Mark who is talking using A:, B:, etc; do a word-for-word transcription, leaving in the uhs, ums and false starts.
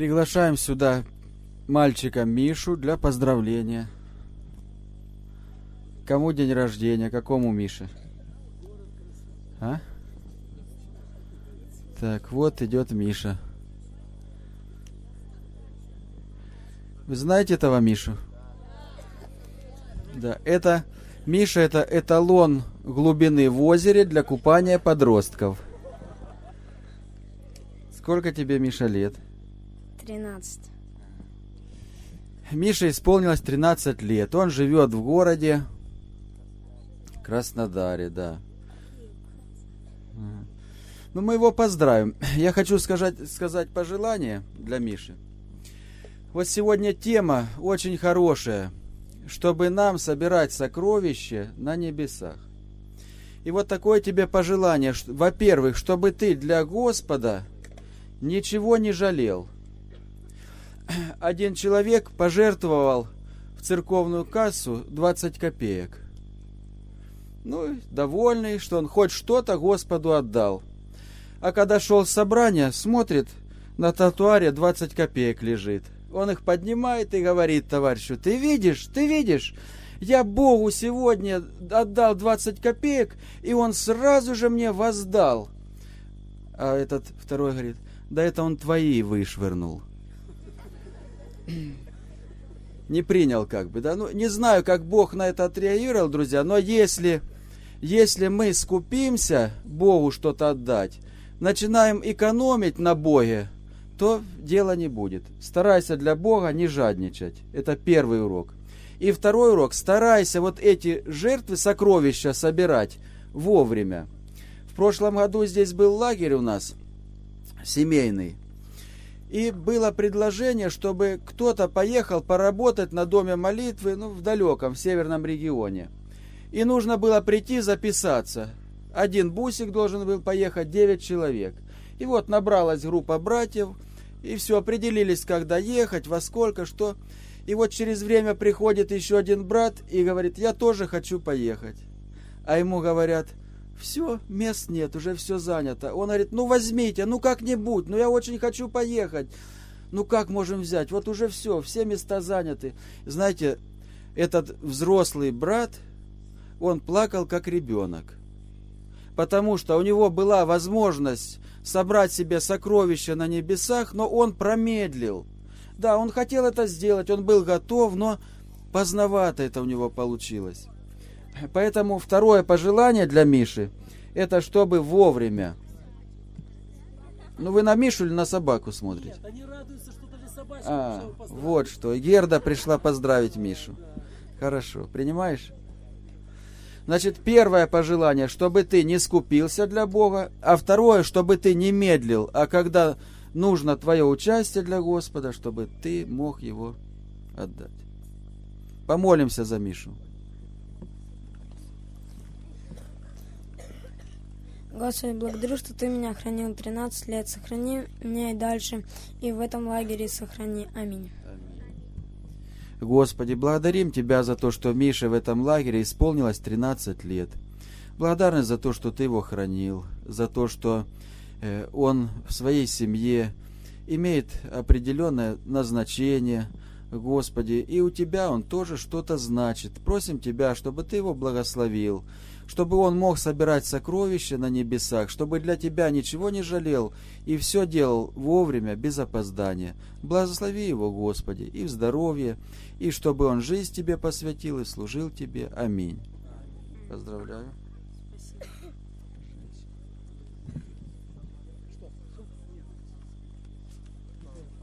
A: Приглашаем сюда мальчика Мишу для поздравления. Кому день рождения? Какому Мише? А? Так, вот идет Миша. Вы знаете этого Мишу? Да, это Миша, это эталон глубины в озере для купания подростков. Сколько тебе, Миша, лет?
B: Тринадцать.
A: Мише исполнилось тринадцать лет. Он живет в городе Краснодаре, да. Ну, мы его поздравим. Я хочу сказать, сказать пожелание для Миши. Вот сегодня тема очень хорошая, чтобы нам собирать сокровища на небесах. И вот такое тебе пожелание, что, во-первых, чтобы ты для Господа ничего не жалел. Один человек пожертвовал в церковную кассу двадцать копеек. Ну, довольный, что он хоть что-то Господу отдал. А когда шел с собрания, смотрит, на тротуаре двадцать копеек лежит. Он их поднимает и говорит товарищу: ты видишь, ты видишь, я Богу сегодня отдал двадцать копеек, и он сразу же мне воздал. А этот второй говорит: да это он твои вышвырнул. Не принял как бы, да. Ну, не знаю, как Бог на это отреагировал, друзья, но если, если мы скупимся Богу что-то отдать, начинаем экономить на Боге, то дела не будет. Старайся для Бога не жадничать. Это первый урок. И второй урок: старайся вот эти жертвы, сокровища собирать вовремя. В прошлом году здесь был лагерь у нас, семейный. И было предложение, чтобы кто-то поехал поработать на доме молитвы, ну, в далеком, в северном регионе. И нужно было прийти записаться. Один бусик должен был поехать, девять человек. И вот набралась группа братьев, и все, определились, когда ехать, во сколько, что. И вот через время приходит еще один брат и говорит: я тоже хочу поехать. А ему говорят: все, мест нет, уже все занято. Он говорит: ну возьмите, ну как-нибудь, ну я очень хочу поехать. Ну как можем взять? Вот уже все, все места заняты. Знаете, этот взрослый брат, он плакал как ребенок. Потому что у него была возможность собрать себе сокровища на небесах, но он промедлил. Да, он хотел это сделать, он был готов, но поздновато это у него получилось. Поэтому второе пожелание для Миши, это чтобы вовремя. Ну вы на Мишу или на собаку смотрите?
C: Нет, они радуются, что даже собачку
A: А,
C: пришел поздравить.
A: вот что. Герда пришла поздравить Мишу. Хорошо, принимаешь? Значит, первое пожелание, чтобы ты не скупился для Бога, а второе, чтобы ты не медлил, а когда нужно твое участие для Господа, чтобы ты мог его отдать. Помолимся за Мишу.
B: Господи, благодарю, что Ты меня хранил тринадцать лет. Сохрани меня и дальше, и в этом лагере сохрани. Аминь.
A: Господи, благодарим Тебя за то, что Мише в этом лагере исполнилось тринадцать лет. Благодарны за то, что Ты его хранил, за то, что э, он в своей семье имеет определенное назначение, Господи, и у Тебя он тоже что-то значит. Просим Тебя, чтобы Ты его благословил, чтобы он мог собирать сокровища на небесах, чтобы для Тебя ничего не жалел и все делал вовремя, без опоздания. Благослови его, Господи, и в здоровье, и чтобы он жизнь Тебе посвятил и служил Тебе. Аминь. Поздравляю.